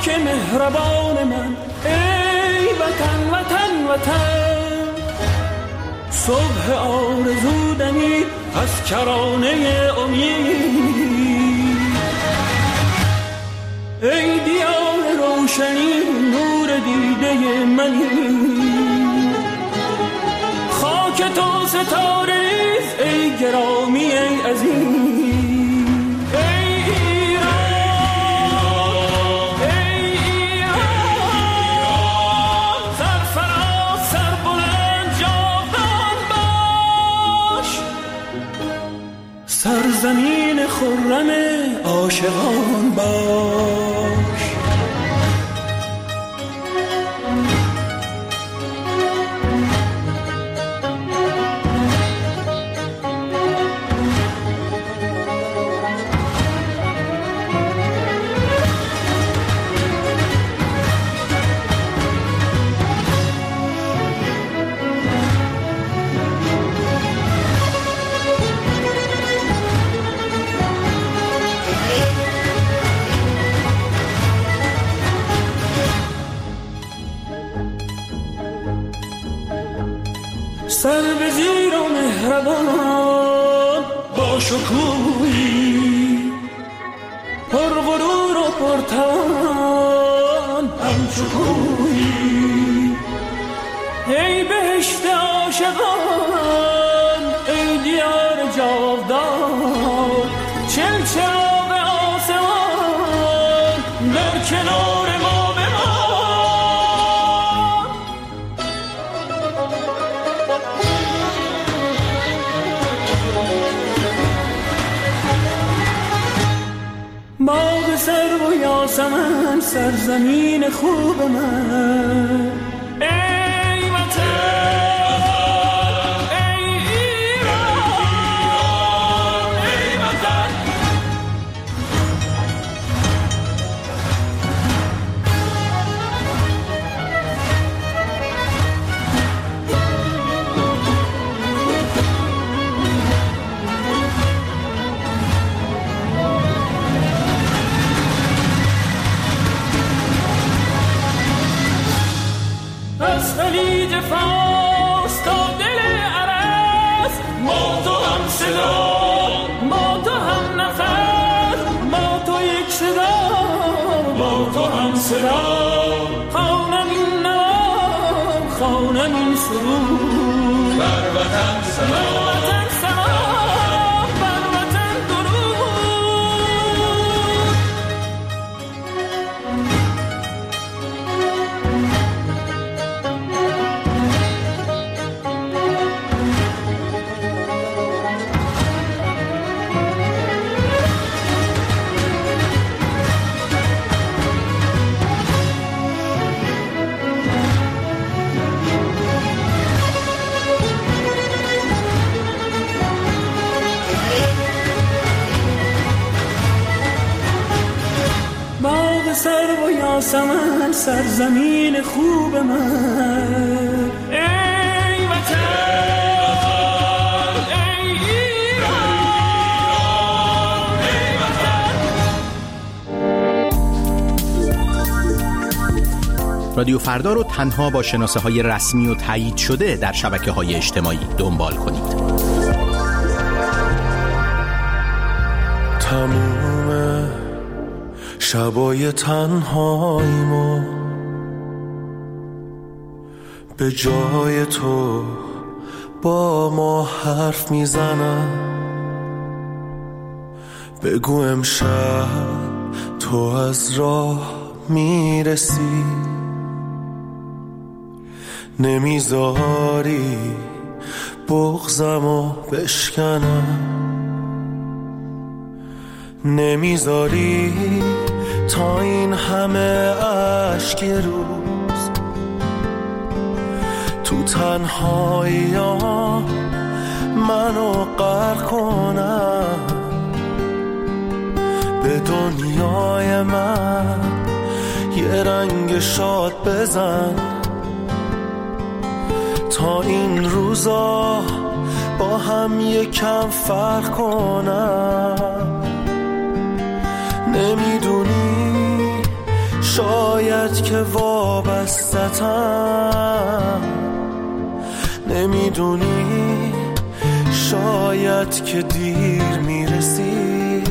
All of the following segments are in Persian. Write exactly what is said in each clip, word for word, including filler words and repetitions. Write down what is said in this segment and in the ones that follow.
خاک مهربان من، ای وطن وطن وطن. صبح آرزو دمید از کرانه امید، ای دیار روشنی نور دیده منی. خاک تو ستاره ریز ای گرامی ای عزیز. سرزمین خرم عاشقان باش. سر به زیر و مهربان با شکوهی، پر غرور و پرتوان همچو کوهی. ای بهشت عاشقان ای دیار جاودان، چل چراغ آسمان در کنار ما باغ سرو و یاسمن، سرزمین خوب من. ای وطن ای ایران ای وطن. از خلیج فارس تا دل عرس، ما تو هم صدا ما تو هم نفس، ما تو یک صدا ما تو هم صدا. خوانم این نام خوانم این سرود، بر وطن سلام وطن سلام بر وطن درود. سرو و یاسمن، سرزمین خوب من. ای وطن ای ایران ای وطن. رادیو فردا رو تنها با شناسه های رسمی و تایید شده در شبکه های اجتماعی دنبال کنید. تموم شبای تنهاییمو به جای تو با ما حرف میزنم. بگو امشب تو از راه میرسی، نمیذاری بغضمو بشکنم، نمیذاری تا این همه عشق روز تو تنهایی ها منو غرق کنم. به دنیای من یه رنگ شاد بزن تا این روزا با هم یکم فرق کنم. نمیدونی شاد شاید که وابستتم، نمیدونی شاید که دیر میرسی،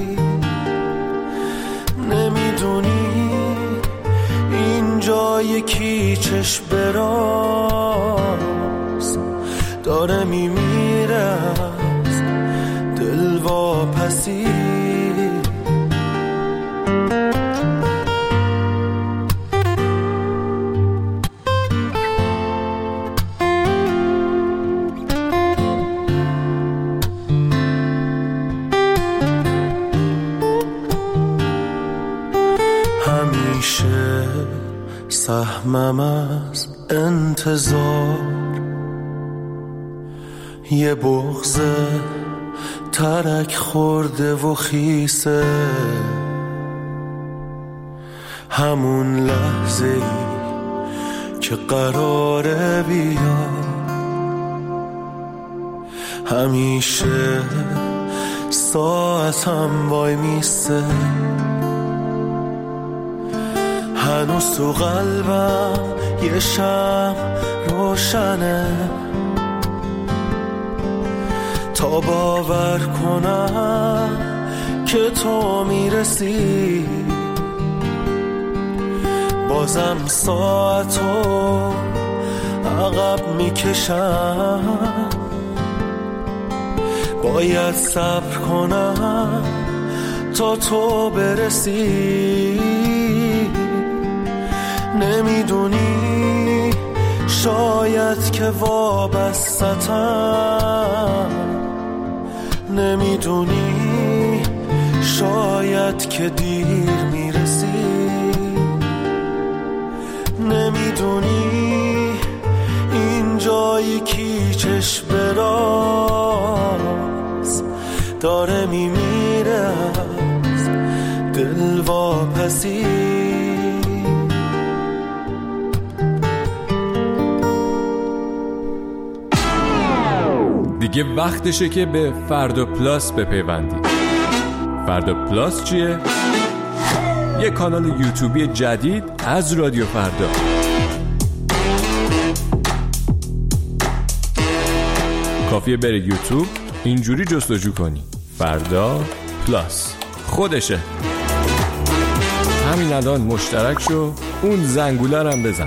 نمیدونی اینجا یکی چشم براز داره میمیره از دل واپسی. همیشه سهمم از انتظار یه بغض ترک خورده و خیسه، همون لحظه ای که قراره بیا همیشه ساعتم وای میسه، هنوز تو قلبم یه شمع روشنه تا باور کنم که تو میرسی، بازم ساعتو عقب میکشم، باید صبر کنم تا تو برسی. نمیدونی شاید که وابستتم، نمیدونی شاید که دیر میرسی، نمیدونی اینجا یکی چشم براز داره میمیره از دل واپسی. دیگه وقتشه که به فردا پلاس بپیوندی. فردا پلاس چیه؟ یه کانال یوتیوبی جدید از رادیو فردا. کافیه بری یوتیوب اینجوری جستجو کنی فردا پلاس، خودشه. همین الان مشترک شو، اون زنگوله رو هم بزن.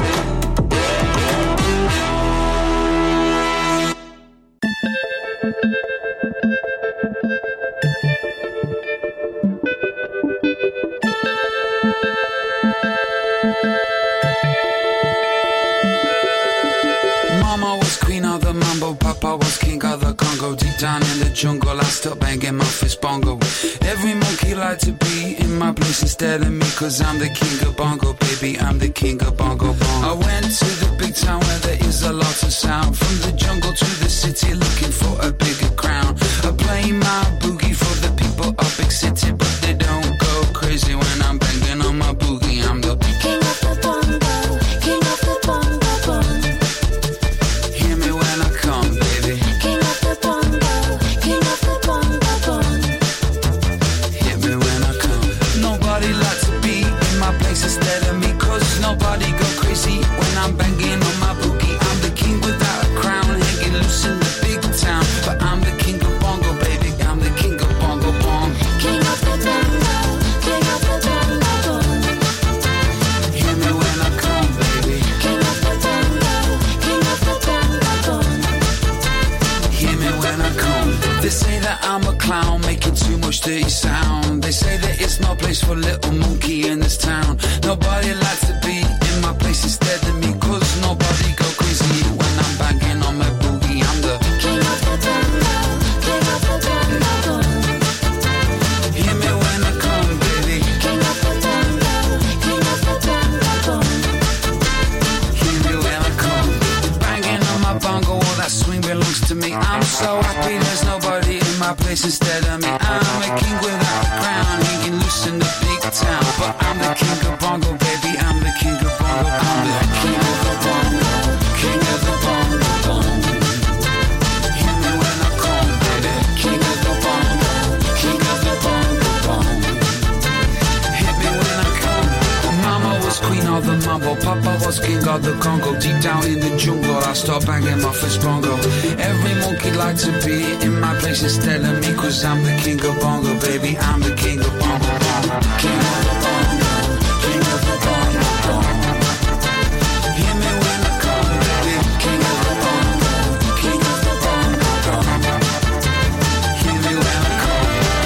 Papa was king of the Congo. Deep down in the jungle, I still banging my fist bongo. Every monkey like to be in my place instead of me, cause I'm the king of bongo, baby, I'm the king of bongo bongo. I went to the big town where there is a lot of sound. From the jungle to the city, looking for a bigger crown. I play my boogie for the people of big city, but they don't go crazy when I'm banging on my boogie. I'm the king of the bongo, king of the bongo bongo. Hear me when I come, baby. King of the bongo, king of the bongo bongo. Hear me when I come. Nobody likes to be in my place instead of me, cause nobody go crazy when I'm banging on my boogie. I'm the king without a crown, hanging loose in the big town, but I'm the king of bongo, baby. I'm the king of bongo bongo. King of the bongo, king of the bongo bongo. Hear me when I come, baby. King of the bongo, king of the bongo bongo. Hear me when I come. They say that I'm a clown making too much dirty sound. They say that it's no place for little monkey in this town. Nobody likes to be in my place instead of me, cause nobody go crazy when I'm banging on my boogie. I'm the king of the bongo, king of the bongo bongo. Hear me when I come, baby. King of the bongo, king of the bongo bongo. Hear me when I come. Banging on my bongo, all that swing belongs to me. I'm so happy there's nobody in my place instead of me. I'm a king without a crown, hanging loose in the big town, but I'm the king of bongo, baby. I'm the king of bongo. I'm the king of the bongo, king of the bongo bongo. Hear me when I come, baby. King of the bongo, king of the bongo bongo. Hit me when I come. Mama was queen was king of the Congo. Deep down in the jungle, I start banging my first bongo. Every monkey like to be in my place instead of me, cause I'm the king of bongo, baby. I'm the king of bongo. King of the bongo, king of the bongo, bongo. Hear me when I come, baby. King of the bongo, king of the bongo, bongo. Hear me when I come.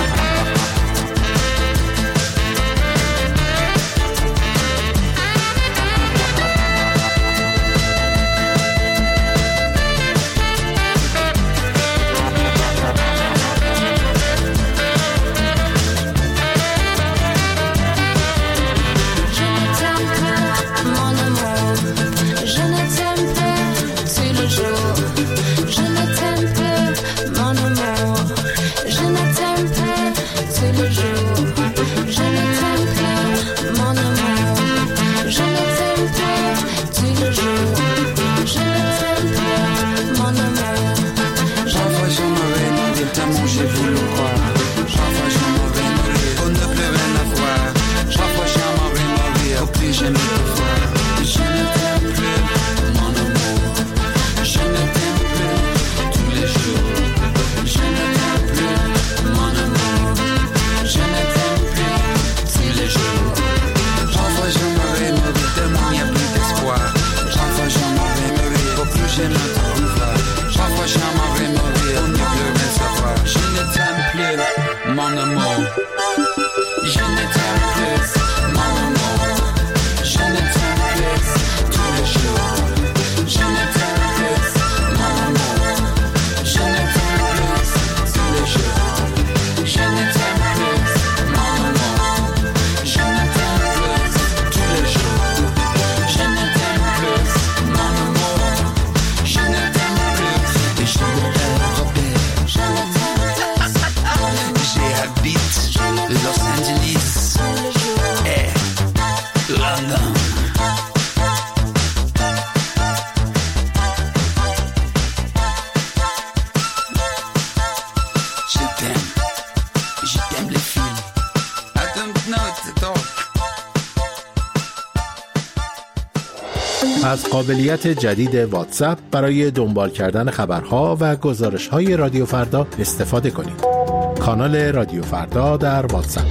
از قابلیت جدید واتساپ برای دنبال کردن خبرها و گزارش‌های رادیو فردا استفاده کنید. کانال رادیو فردا در واتساپ.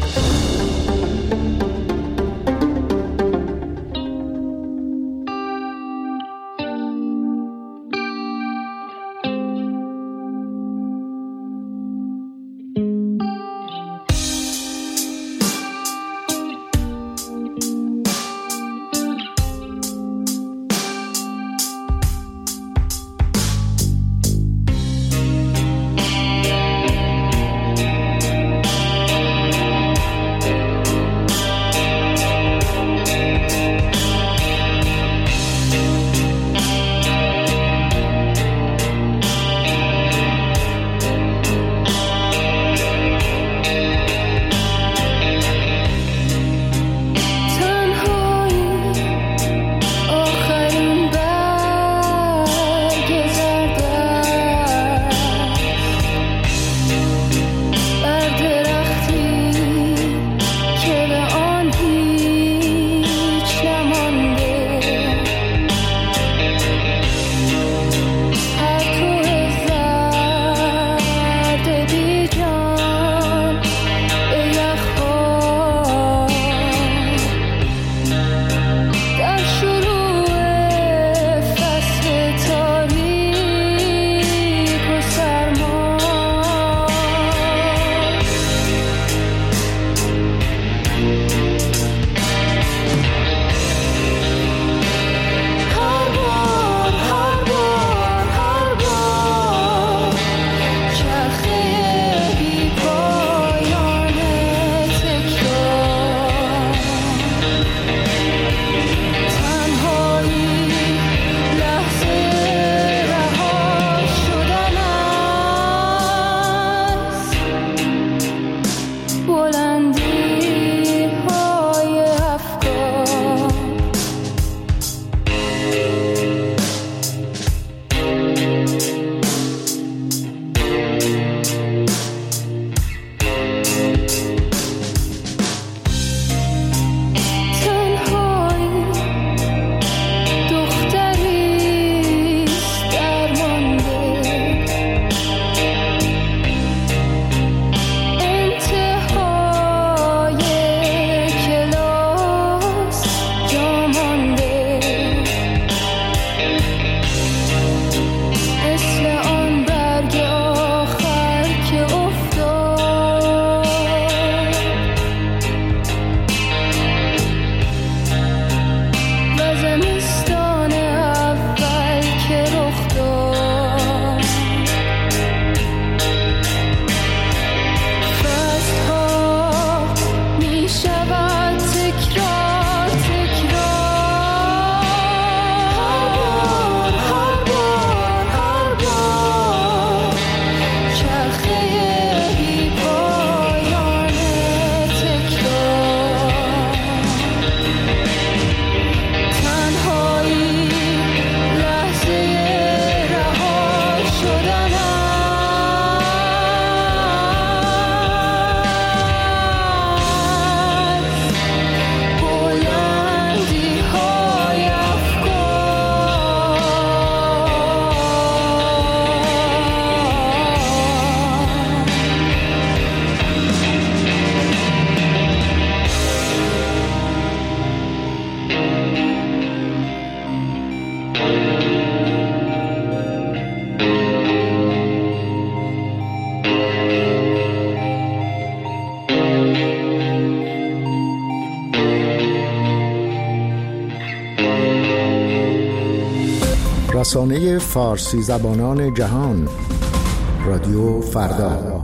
رسانه فارسی زبانان جهان، رادیو فردا.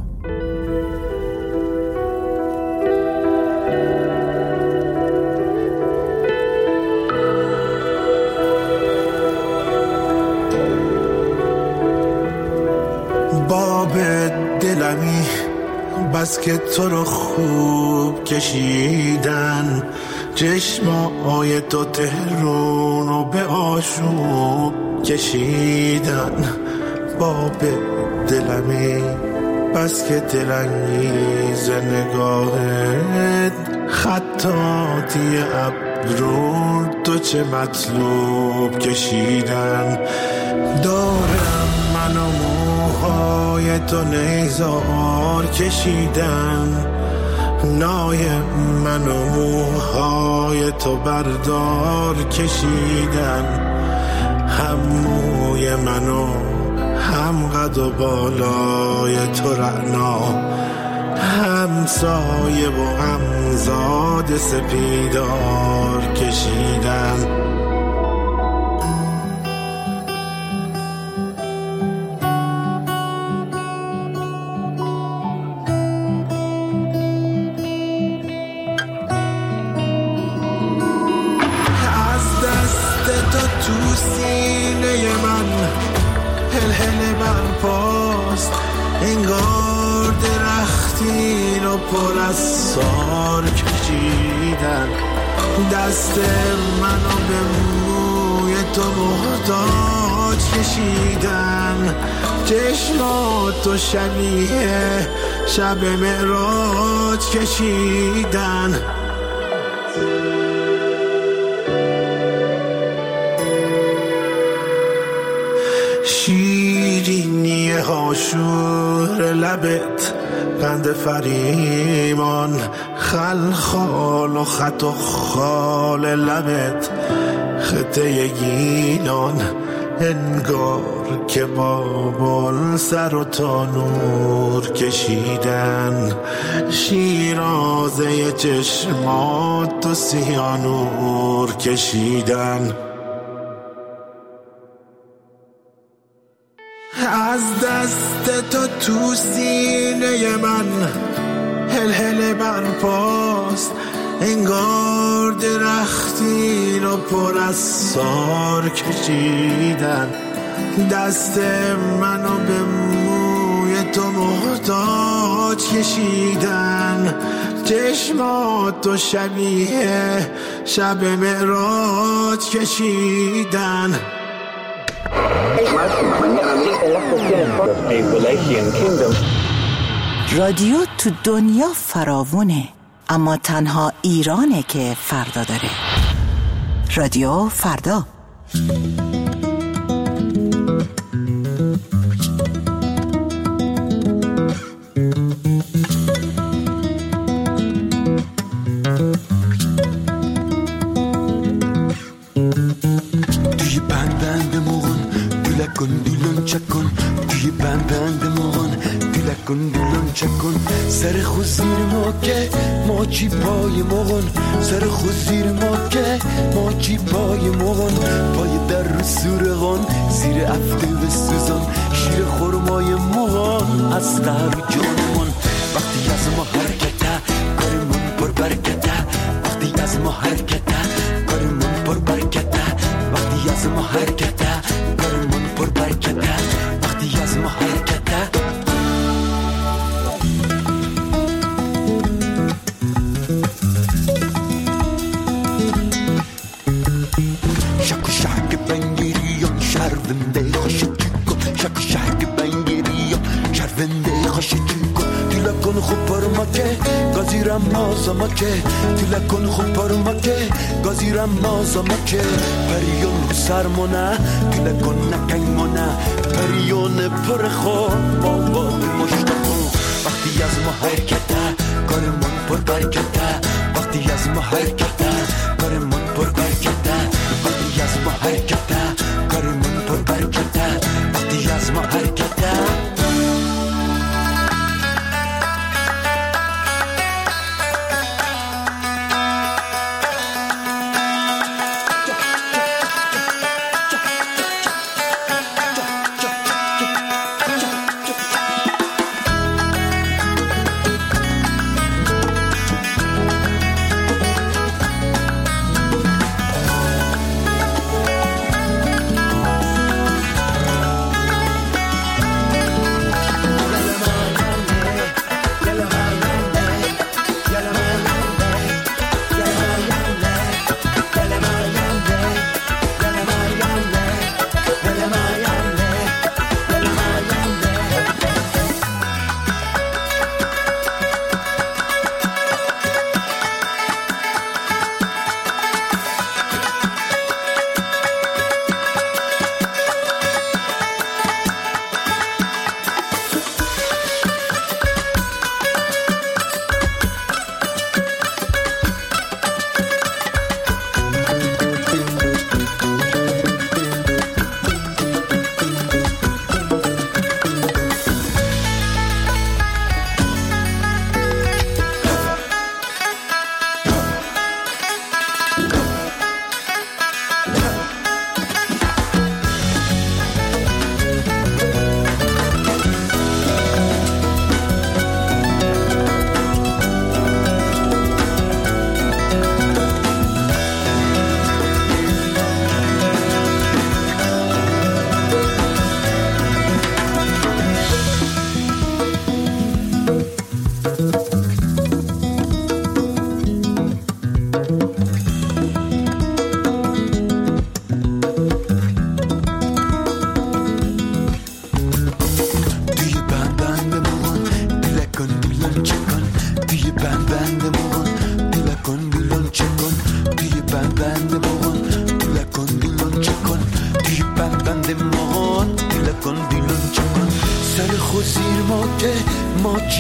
باب دلمی بس که تو رو خوب کشیدن، چشمای تو تهرون رو به آشوب کشیدن. باب دلمی بس که دلانگیز نگاهت، خطاطی ابرو تو چه مطلوب کشیدن. دارم من و موهای تو نیزار کشیدن، نای من و موهای تو بردار کشیدن. هم موی من و هم قد و بالای تو رعنا، هم سایه و هم زاد سپیدار کشیدن. تو سینه من هل برپاست، انگار درختین و پر از سار کشیدن. دست منو به موی تو محتاج کشیدن، چشماتو شبیه شب معراج کشیدن. شیرینی هاشور لبت، قند فریمان، خلخال و خط و خال لبت، خطه گیلان، انگار که بابل سر و تانور کشیدن. شیرازه چشمات و سیانور کشیدن. از دست تو تو سینه من هل هل برپاست، انگار درختین و پر از سار کشیدن. دست منو به موی تو محتاج کشیدن، چشماتو شبیه شب معراج کشیدن. رادیو تو دنیا فراوونه، اما تنها ایرانه که فردا داره. رادیو فردا. توی بندند مغن دلکن دلون چکن، توی بندند مغن دلکن دلون چکن. سر خود زیر ما که ماچی پای مغن، سر خود زیر ما که ماچی پای مغن. پای در رو سورغان زیر افته و سوزان، شیر خورمای مغن از در جانمون. وقتی از ما حرکته کارمون پر برکته، وقتی از ما حرکته کارمون پر برکته، وقتی از ما حرکته کارمون پر برکته، وقتی از ما حرکته. شک و شک بنگیریان شرونده خوشی کن، شک و شک بنگیریان شرونده خوشی کن. تیلا کن خوب پر مکه گازیرم مازا مکه، تیلا کن خوب پر مکه گازیرم مازا مکه. پریون سرمونه تیلا کن نکنگمونه، پریون پر خواب بابا مشتاقون. وقتی از ما حرکته کارمون پر برکته، وقتی از ما حرکته کارمون پر برکته، وقتی از ما حرکته کارمون پر برکته، وقتی از ما حرکته.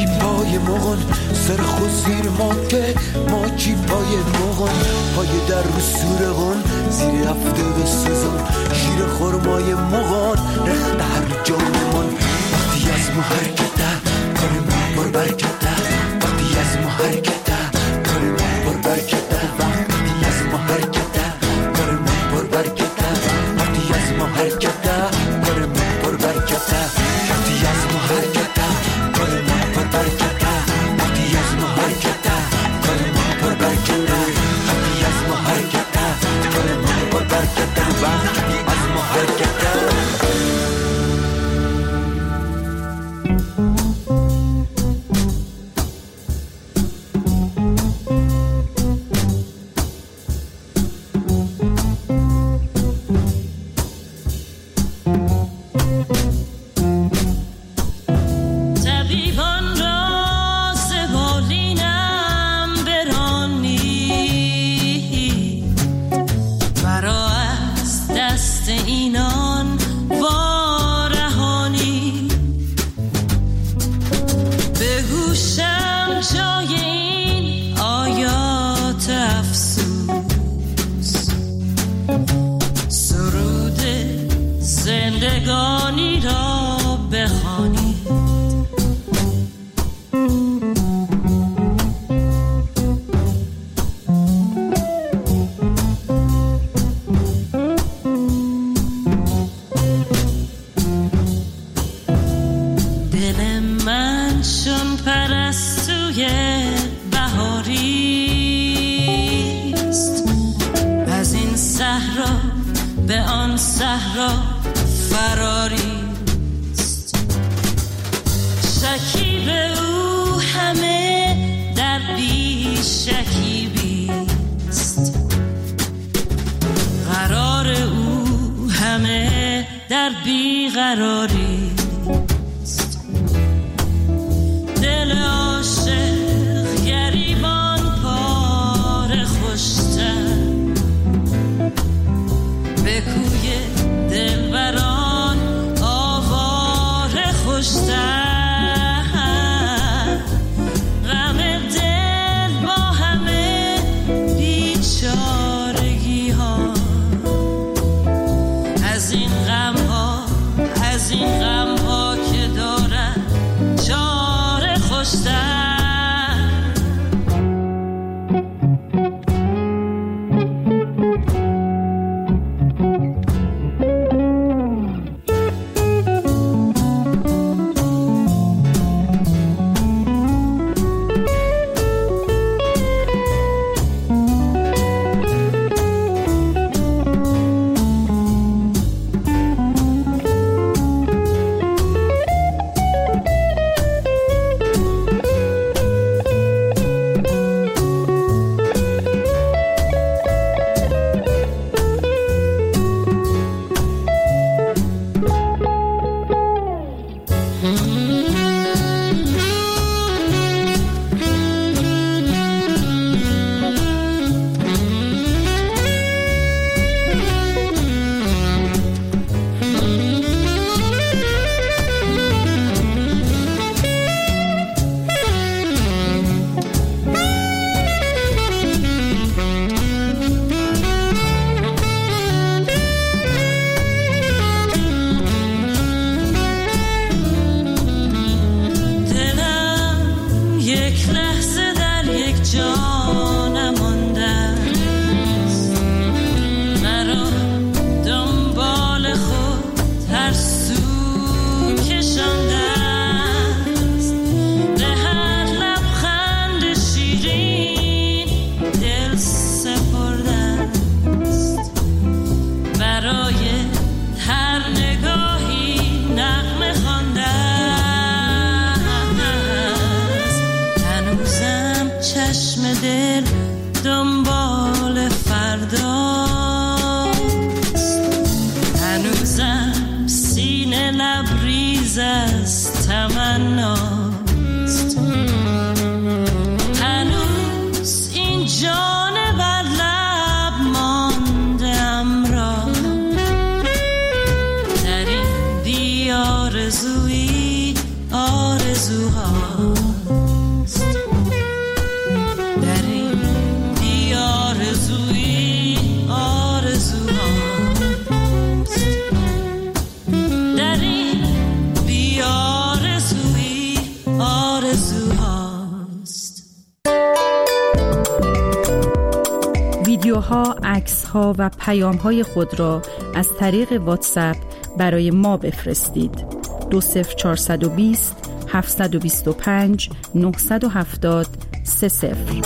چی پای مغن سر خود زیر ماکه ما چی پای مغن پای در رو سورغن زیر هفته به سزن شیر خورمای مغن رخت هر جانمان وقتی از ما حرکته کار ما بر برکته وقتی از ما حرکته کار ما بر برکته وقتی از ما حرکته کار ما بر برکته وقتی از ما حرکته کار ما بر برکته وقتی از ما حرکته کار ما بر برکته وقتی از ما حرکته کار ما بر برکته وقتی از ما حرکته کار ما بر برکته وقتی از ما حرکته زندگانی را بخوانید دل من چون پرستوی بهاریست از این صحرا به آن صحرا فراریست شکیب او همه در بی شکیبیست قرار او همه در بی قراریست دل عاشق گریبان پاره خوشتر به کوی دلبران آواره خوشتر غم دل با همه بیچارگی ها از این غم ها از این غم ها که دارن چاره خوشتر دنبال فرداست هنوزم سینه لبریز از تمناست هنوز این جان بر لب ماندم را در این بی آرزویی آرزوها ویدیوها، عکس‌ها و پیام‌های خود را از طریق واتساپ برای ما بفرستید. دو صفر چهارصد و بیست هفتصد و بیست و پنج نهصد و هفتاد سه صفر.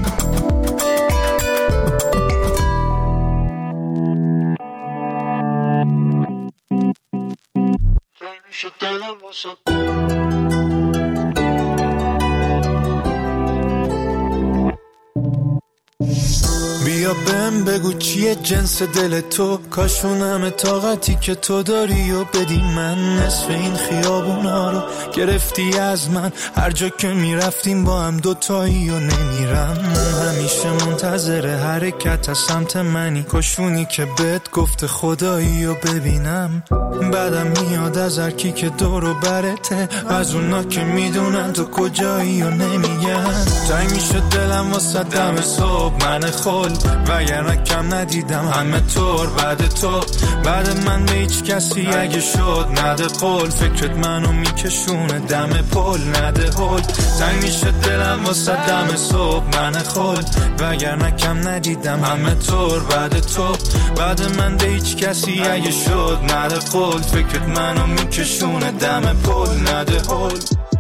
بیا بهم بگو چیه جنس دل تو، کاشونم طاقتی که تو داری و بدی من. نصف این خیابونا رو گرفتی از من، هر جا که میرفتیم با هم دوتایی و نمیرم. همیشه منتظر حرکت از سمت منی، کاشونی که بهت گفته خدایی و ببینم. بعدم میاد از هر کی که دور و برته، از اونا که میدونن تو کجایی و نمیگن. تنگ میشه دلم واسه دم صبح من خل، وگرنه کم ندیدم همه طور بعد تو. بعد من به هیچ کسی اگه شد نده قول، فکرت منو میکشونه دم پل نده هل. تنگ میشه دلم واسه دم صبح من خل، وگرنه کم ندیدم همه طور بعد تو. بعد من به هیچ کسی اگه شد نده قول، فکرت منو میکشونه دم پل نده هل.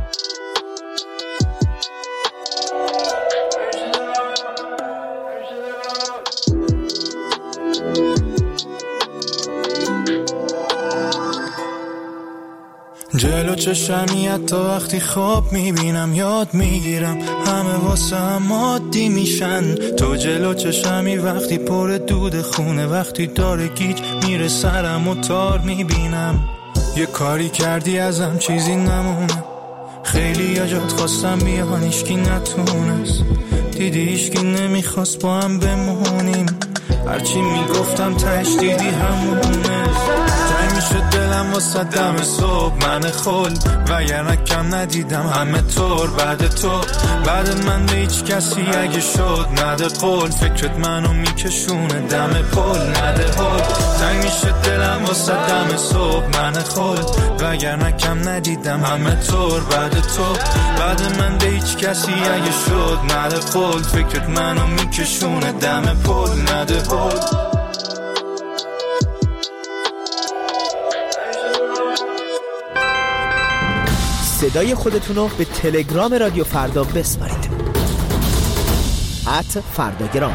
جلو چشمی حتی وقتی خواب میبینم یاد میگیرم، همه واسه هم عادی میشن. تو جلو چشمی وقتی پر دود خونه، وقتی داره گیج میره سرم و تار میبینم. یه کاری کردی ازم چیزی نمونه، خیلی یا جات خواستم بیان ایشکی نتونست، دیدی ایشکی نمیخواست با هم بمونیم. هرچی میگفتم تش دیدی همونه. تنگ میشه دلم واسه دم صبح من خل، وگرنه کم ندیدم همه طور بعد تو. بعد من به هیچ کسی اگه شد نده قول، فکرت منو میکشونه دم پل نده هل. تنگ میشه دلم واسه دم صبح من خل، وگرنه کم ندیدم همه طور بعد تو. بعد من به هیچ کسی اگه شد نده قول، فکرت منو میکشونه دم پل نده هل. صدای خودتونو به تلگرام رادیو فردا بسپارید. ات فرداگرام.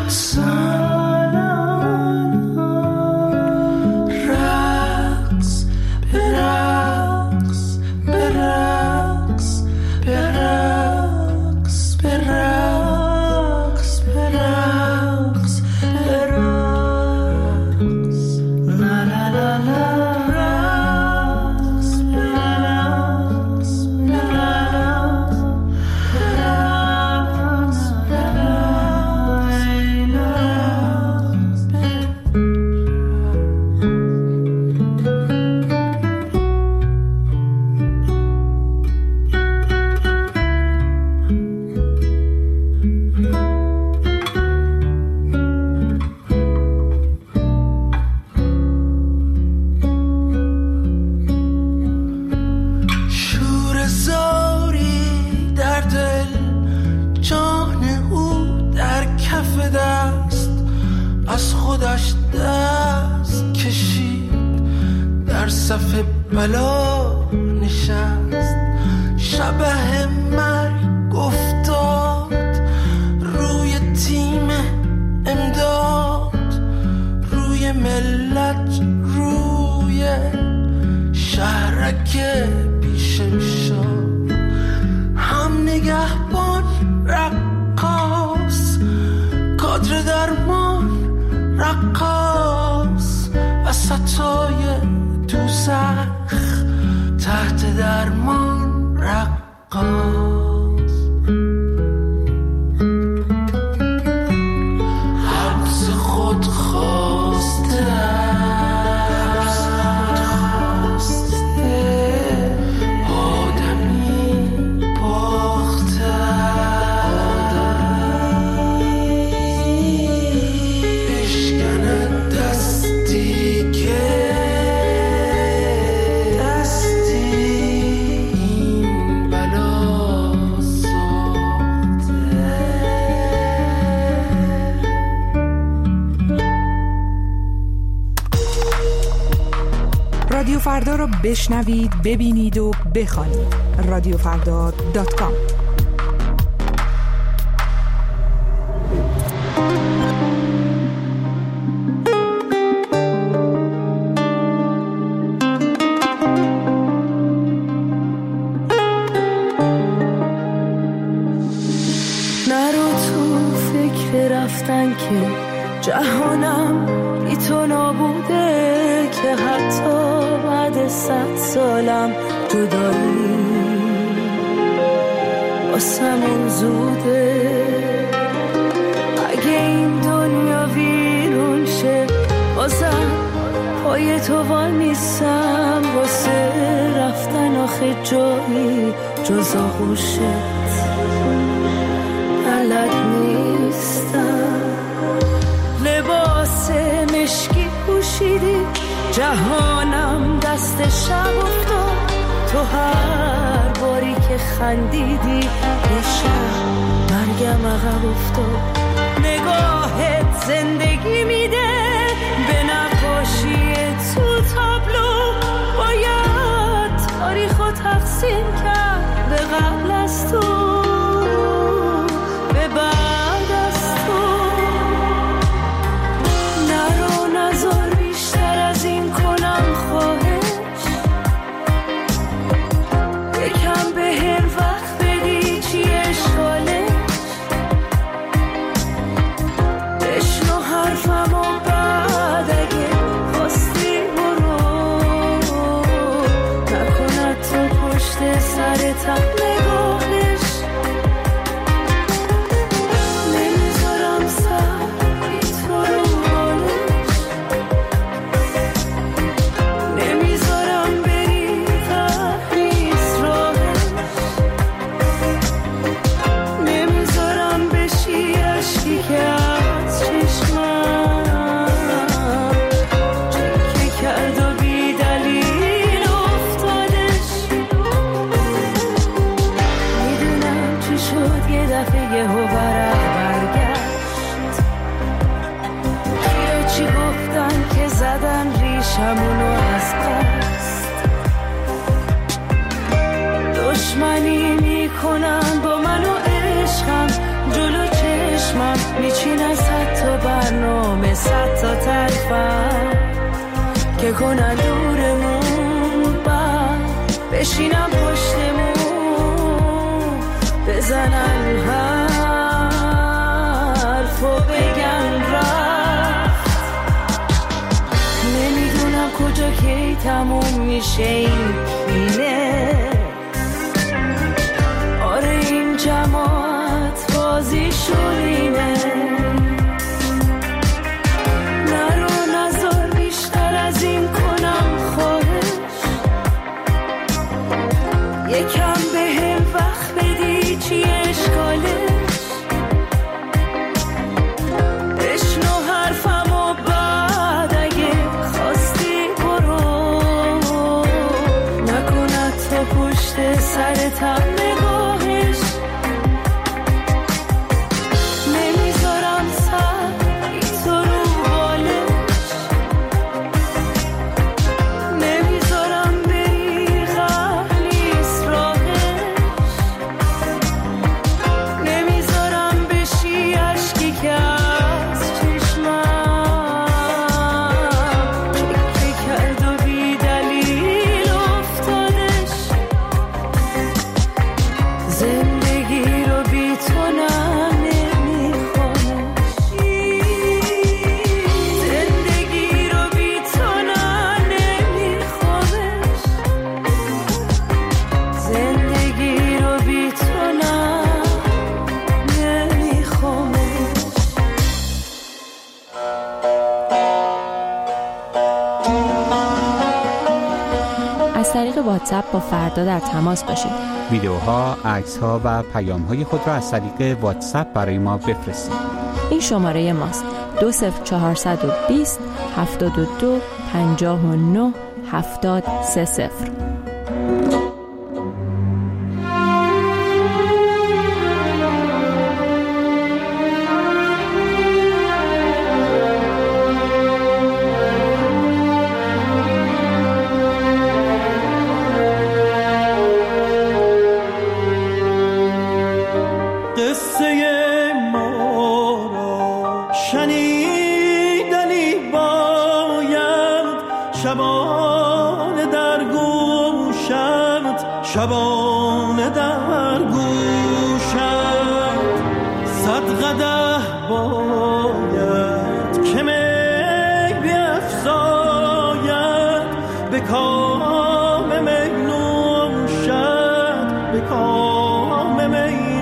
رادیو فردا رو بشنوید، ببینید و بخوانید. رادیو فردا دات کام. نرو تو فکر رفتن که جهانم بی تو نابوده، که حتی بعد صد سالم جدایی واسمون زوده. اگه این دنیا ویرون شه بازم پای تو وای میسم، واسه رفتن آخه جایی جز آغوشت بلد نیستم. لباس مشکی پوشیدی، جهانم دست شب افتاد، تو هر باری که خندیدی یه شب مرگم عقب افتاد. نگاهت زندگی میده به نقاشی تو تابلو، باید تاریخو تقسیم کرد به قبل از تو به بعد از تو. نرو نزار بیشتر از این کنم خواهش، یکم به هر وقت بدی چی اشکالش. بشنو حرفم و بعد اگه خواستی برو، نکند تو پشت سر تم نگاهش. نمیذارم سر بی تو رو بالش، نمیذارم بری تحریز راهش، نمیذارم بشی عشقی که از چشمم چکه کرد و بی دلیل افتادش. میدونم چی شد یه دفعه یه هو برق برگشت، کیا چی گفتن که زدن ریشمونو از قصد. دشمنی میکنن با من و عشقم، جلو چشمم میچینن صد بین صد تا طرفم که کنن دورمون بعد بشینم پشتمون بزنن حرف و بگن رفت. نمیدونم کجا کی تموم میشه این پینه. آره این جماعت بازی شورینه. نرو نزار بیشتر از این کنم خواهش. یکم به هم وقت بدی چی اشکالش. بشنو حرفم و بعد اگه خواستی برو. نکند تو پشت سرتم نگاهش. نمیذارم سر ای تو رو بالش. نمیذارم بری خلیص راهش. نمیذارم بشی عشقی که از چشمم چکه کرد و بی دلیل افتادش. زندگی رو بی تو نه نمیخوامش. زندگی رو بی تو نه نمیخوامش. زندگی رو بی تو نه نمیخوامش. از طریق واتساپ با فردا در تماس باشید. ویدیوها، عکس‌ها و پیام‌های خود را از طریق واتساپ برای ما بفرستید. این شماره ماست: دو صفر چهارصد و بیست هفتاد و دو پنجاه و نه هفتاد سه صفر. قصه ما را شنیدنی باید. شبانه در گوشت، شبانه در گوشت. صد قدح باید که می بیفزاید. به کام می نوشد، به کام می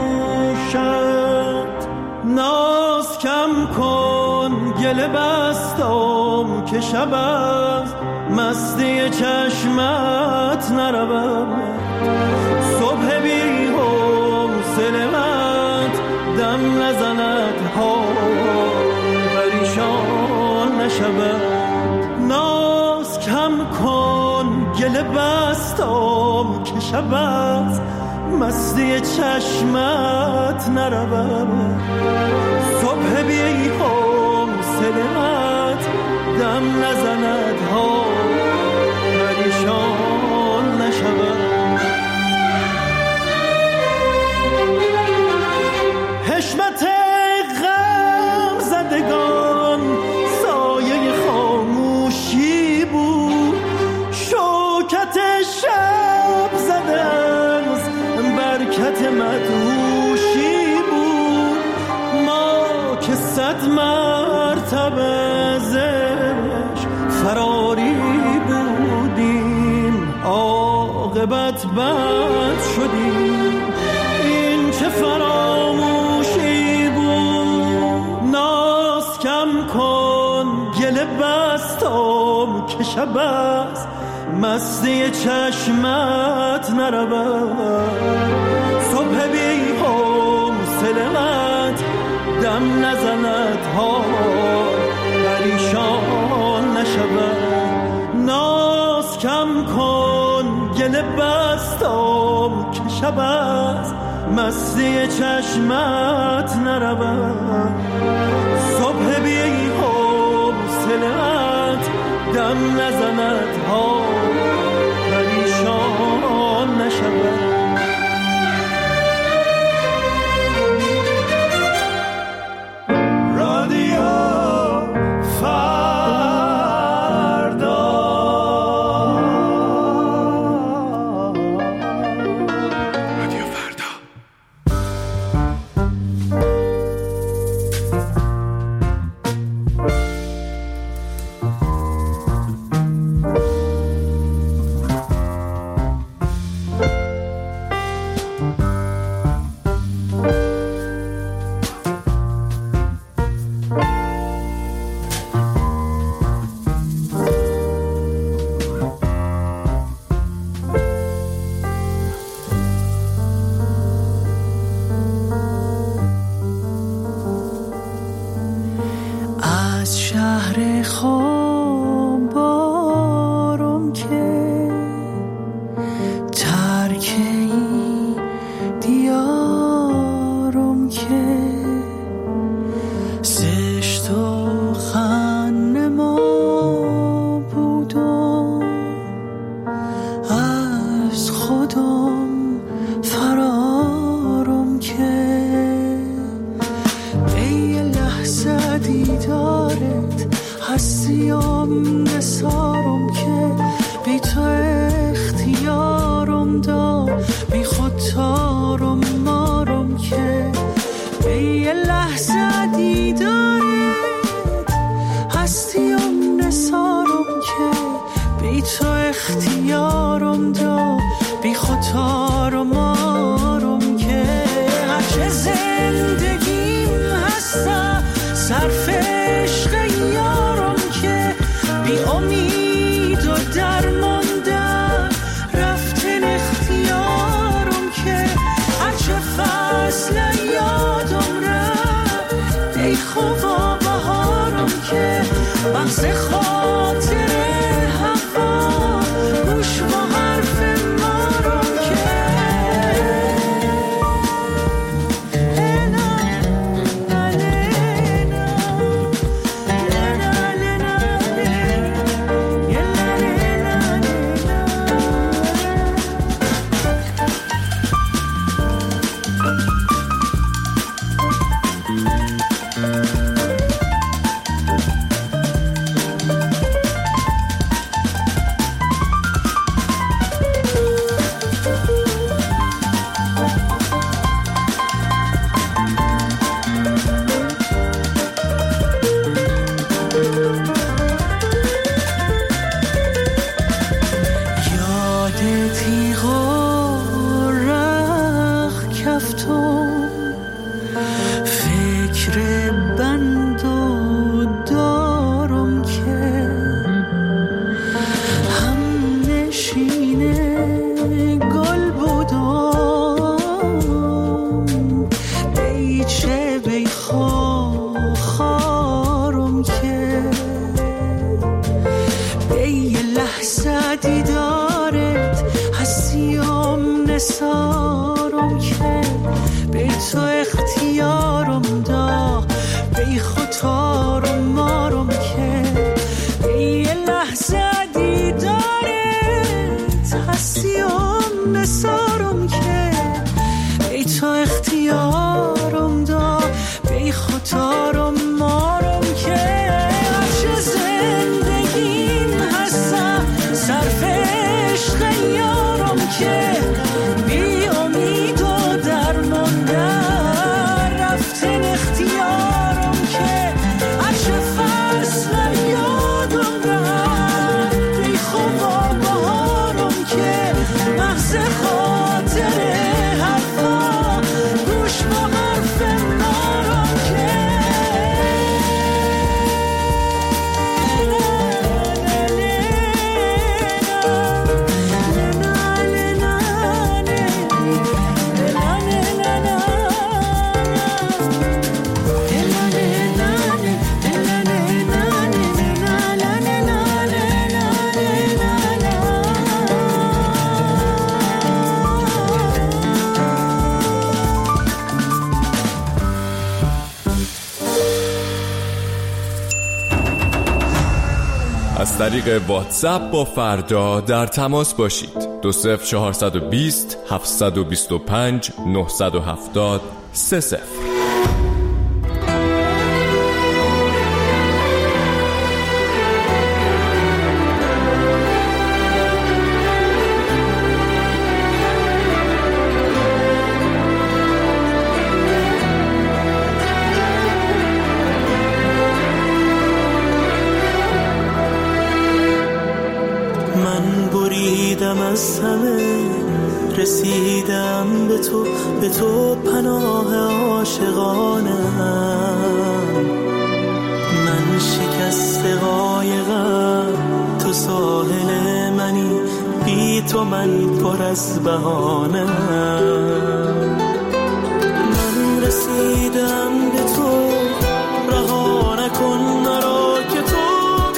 نوشد. ناز کم کن گله بستم که شب از مستی چشمت نروم. صبح بی حوصله‌ات دم نزند ها پریشان نشود. ناز کم کن گله بستم که شب از مستی چشمت نروم. صبح بی حوصله‌ات دم نزند ها پریشان نشود. حشمت غم زدگان سایه خاموشی بود. شوکت شب زده از برکت مدهوشی بود. ما که صد مرتبه زش فراری بودیم، عاقبت بد شدیم. این چه فراموشی بود. ناز کم کن گله بستم که شب از مستی چشمت نروم. صبح بی حوصله‌ات دم نزند ها پریشان نشود. ناز کم کن گله بستم که شب از مستی چشمت نروم. صبح بی حوصله‌ات دم نزند ها پریشان نشود. رادیو خواب بارم که ترک این دیارم که زشت و خن ما بودم از خودم فرارم که ای لحظه دیدارت هستیم نسارم که بی تو اختیارم دا بی خود تارم مارم که ای لحظه دیدارت هستیم نسارم که بی تو اختیارم دا بی خود تارم مارم که هرچه زندگیم هسته صرف عشق یارم که بی امید و درمانده رفتن اختیارم که هرچه فصل یادم رفت ای خوبا بهارم که مغز خاطر هوا گوش با حرف مارم که از طریق واتساپ با فردا در تماس باشید. دو صفر چهارصد و بیست هفتصد و بیست و پنج نهصد و هفتاد سه صفر. از همه رسیدم به تو، به تو پناه عاشقانم. من شکست قایقم، تو ساحل منی، بی تو من پر از بهانه. من رسیدم به تو، رها نکن مرا که تو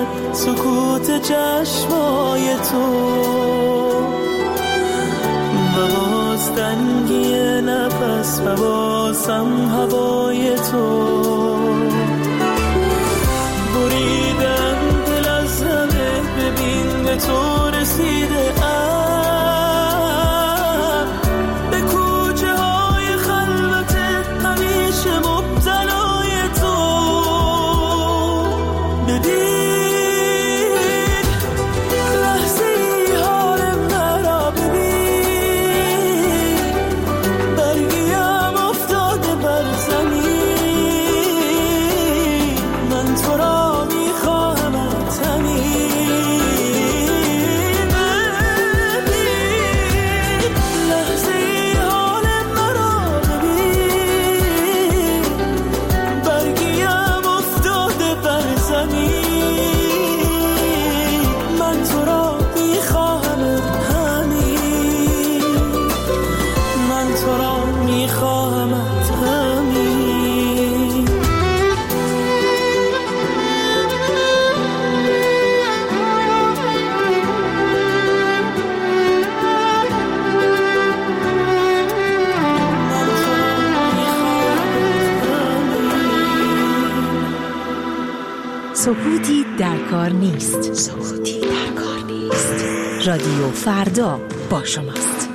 سکوت چشمای تو و باز تنگی نفس و بازم هوای تو بریدم دل از همه ببین به تو رسیده ام به کوچه های خلوت همیشه مبتلای تو ببین سکوتی در کار نیست. سکوتی در کار نیست. رادیو فردا با شماست.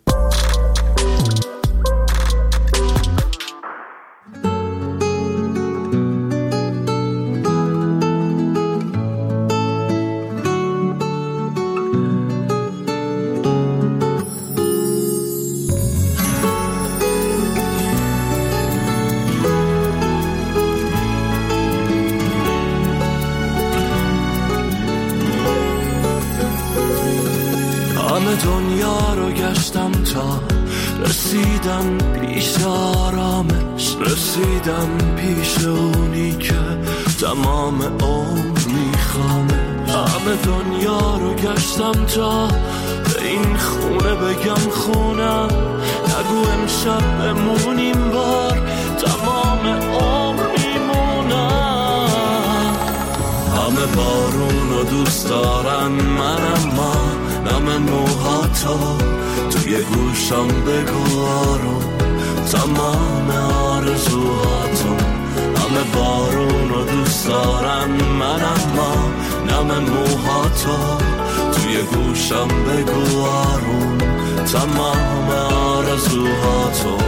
دنیا رو گشتم تا رسیدم پیش آرامش، رسیدم پیش اونی که تمام عمر میخوامش. همه دنیا رو گشتم تا به این خونه بگم خونم، نگو امشب بمونیم بار تمام عمر میمونم. همه بارون رو دوست دارن من اما نم موهاتو توی گوشم بگو آروم تمام آرزوهاتو. همه بارون رو دوست دارن من اما نم موهاتو توی گوشم بگو آروم تمام آرزوهاتو.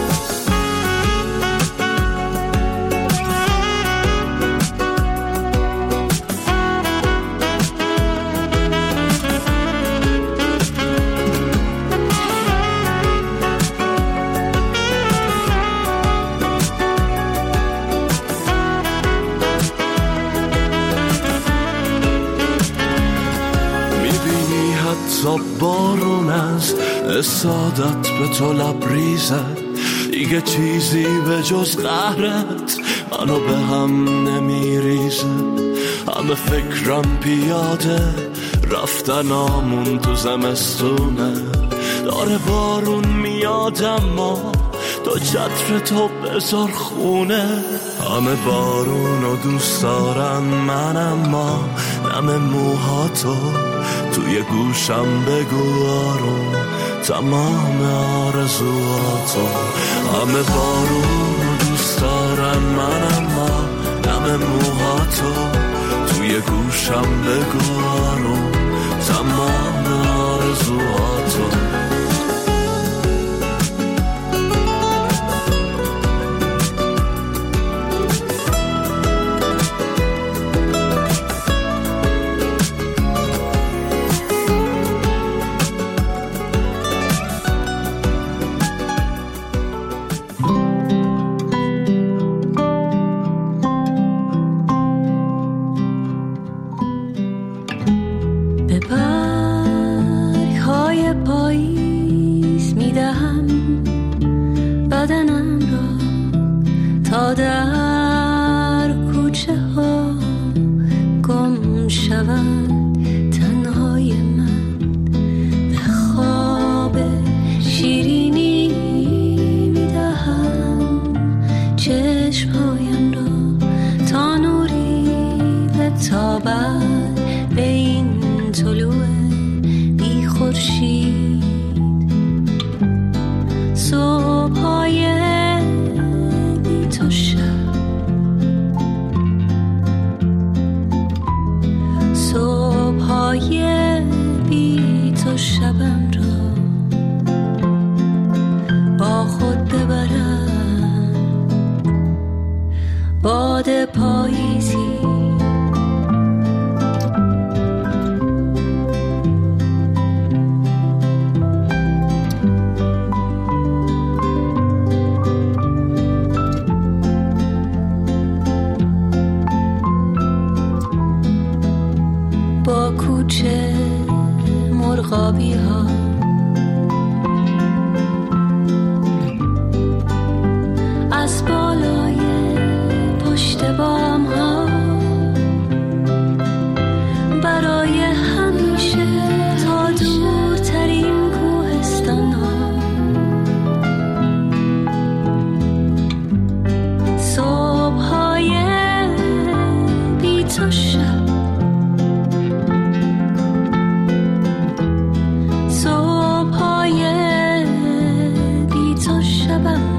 تا بارون از اسادت به تو لبریزه، دیگه چیزی به جز قهرت منو به هم نمیریزه. همه فکرم پیاده رفتن آمون تو زمستونه، داره بارون میاد اما تو چتر تو بذار خونه. همه بارون رو دوست دارن من اما نم موهاتو توی گوشم بگو آروم تمام آرزوهاتو. همه بارون رو دوست دارن من اما نم موهاتو توی گوشم بگو آروم تمام آرزوهاتو. برگ‌های پاییز صبح‌های بی تو شب، صبح‌های بی تو شبم را با خود ببرم، باد پاییزی با کوچه مرغابی ها، از بالای پشت بام ها، برای همیشه تا دورترین کوهستان ها، صبح های بی تو شب، صبح های بی تو شبم